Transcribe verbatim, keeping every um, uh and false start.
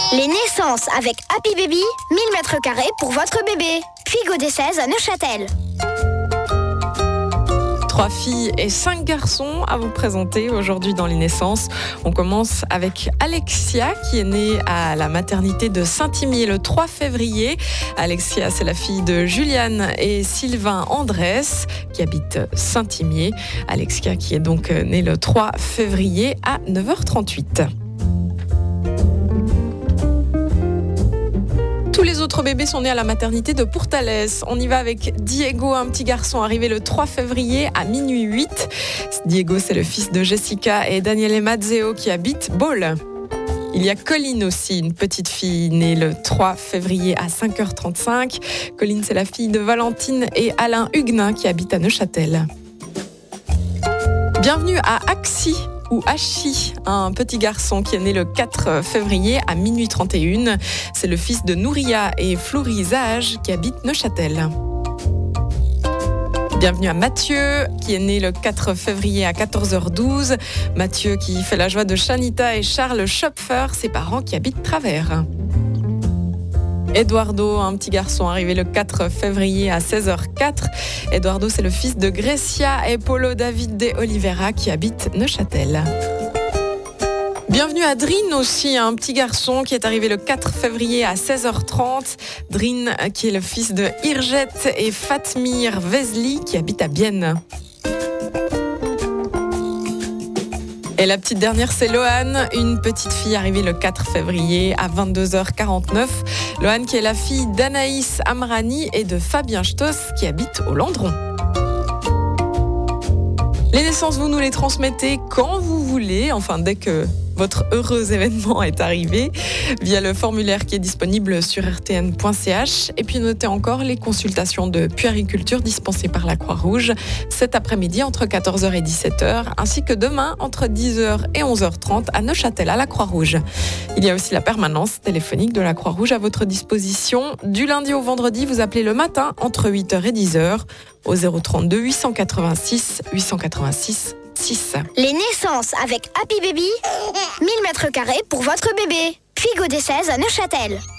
Les naissances avec Happy Baby, mille mètres carrés pour votre bébé. Puy Godet seize à Neuchâtel. Trois filles et cinq garçons à vous présenter aujourd'hui dans les naissances. On commence avec Alexia qui est née à la maternité de Saint-Imier le trois février. Alexia, c'est la fille de Juliane et Sylvain Andrès qui habitent Saint-Imier. Alexia qui est donc née le trois février à neuf heures trente-huit. Tous les autres bébés sont nés à la maternité de Pourtalès. On y va avec Diego, un petit garçon arrivé le trois février à minuit huit. Diego, c'est le fils de Jessica et Daniele Mazzeo qui habitent Baule. Il y a Colline aussi, une petite fille née le trois février à cinq heures trente-cinq. Colline, c'est la fille de Valentine et Alain Huguenin qui habitent à Neuchâtel. Bienvenue à Axi ou Hachi, un petit garçon qui est né le quatre février à minuit trente et une. C'est le fils de Nouria et Florie Zage qui habitent Neuchâtel. Bienvenue à Mathieu, qui est né le quatre février à quatorze heures douze. Mathieu qui fait la joie de Shanita et Charles Schopfer, ses parents qui habitent Travers. Eduardo, un petit garçon arrivé le quatre février à seize heures quatre. Eduardo, c'est le fils de Grecia et Paulo David de Oliveira qui habitent Neuchâtel. Bienvenue à Drin aussi, un petit garçon qui est arrivé le quatre février à seize heures trente. Drin, qui est le fils de Irjet et Fatmir Vesli qui habitent à Bienne. Et la petite dernière, c'est Loane, une petite fille arrivée le quatre février à vingt-deux heures quarante-neuf. Loane qui est la fille d'Anaïs Amrani et de Fabien Stoss qui habitent au Landron. Les naissances, vous nous les transmettez quand vous voulez, enfin dès que votre heureux événement est arrivé, via le formulaire qui est disponible sur r t n point c h. Et puis notez encore les consultations de puériculture dispensées par la Croix-Rouge cet après-midi entre quatorze heures et dix-sept heures, ainsi que demain entre dix heures et onze heures trente à Neuchâtel à la Croix-Rouge. Il y a aussi la permanence téléphonique de la Croix-Rouge à votre disposition. Du lundi au vendredi, vous appelez le matin entre huit heures et dix heures au zéro trente-deux huit cent quatre-vingt-six huit cent quatre-vingt-six six. Les naissances avec Happy Baby, mille mètres carrés pour votre bébé. Puy Godet seize à Neuchâtel.